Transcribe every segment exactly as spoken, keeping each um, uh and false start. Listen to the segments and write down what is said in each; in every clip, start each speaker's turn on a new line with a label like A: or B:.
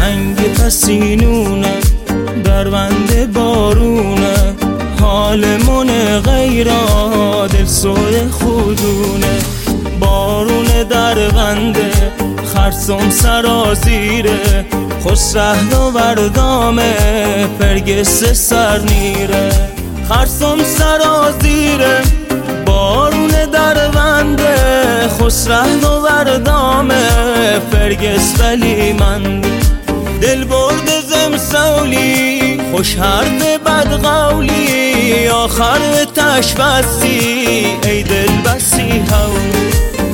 A: تنگ پسینونه دربند بارونه، حالمون غیرا دل سوی خودونه. بارون دربنده خرسم سرازیره، خوش رهد و بردامه فرگس سر نیره. خرسم سرازیره بارون دربنده، خوش رهد و بردامه فرگس ولی من. دل برد زم سولی خوش حرف بد قولی، آخر تش بستی ای دل بسی هولی.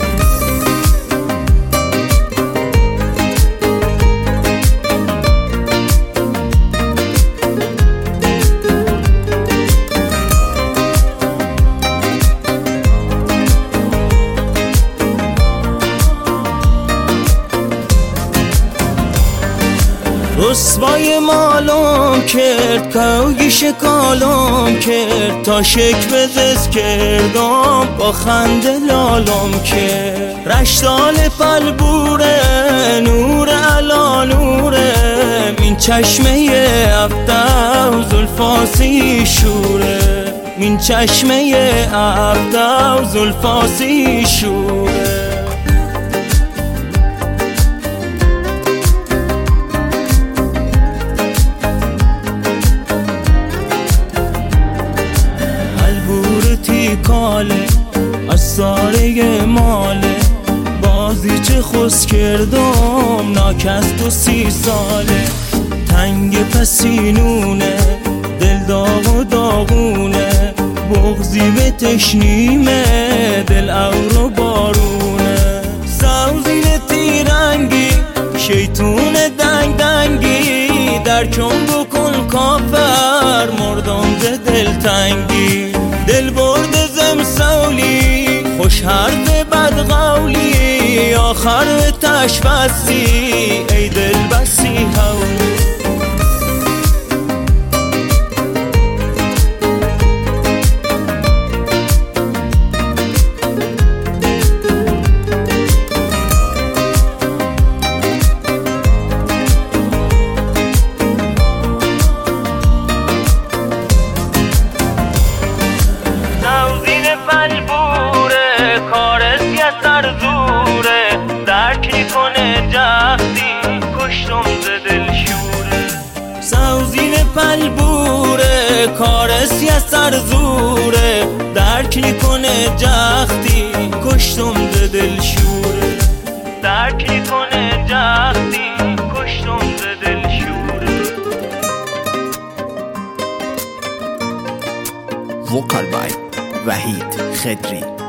A: رسوای مالم کرد کوگیش کالم کرد، تا شک بزز کردم با خنده لالم کرد. رشتال پلبوره نور علا نوره، این چشمه افته و زلفاسی شوره. این چشمه افته و زلفاسی شوره. کاله از ساره ماله، بازی چه خوش کردم ناکست و سی ساله. تنگ پسینونه دل داغ و داغونه، بغزی به تشنیمه دل اور و بارونه. سوزین تیرنگی شیطون دنگ دنگی، در کن بکن کافر مردم ز دل تنگی. دل برد زم سولی خوش حرف بد قولی، آخر تش بستی ای دل بسی هولی.
B: زوره درک کنه جختی کشتم ز دل شوره.
A: سوزین پلبوره کارسی از سر زوره، درک کنه جختی کشتم ز دل شوره.
B: درک کنه جختی کشتم ز دل شوره.
C: وکال بای وحید خدری.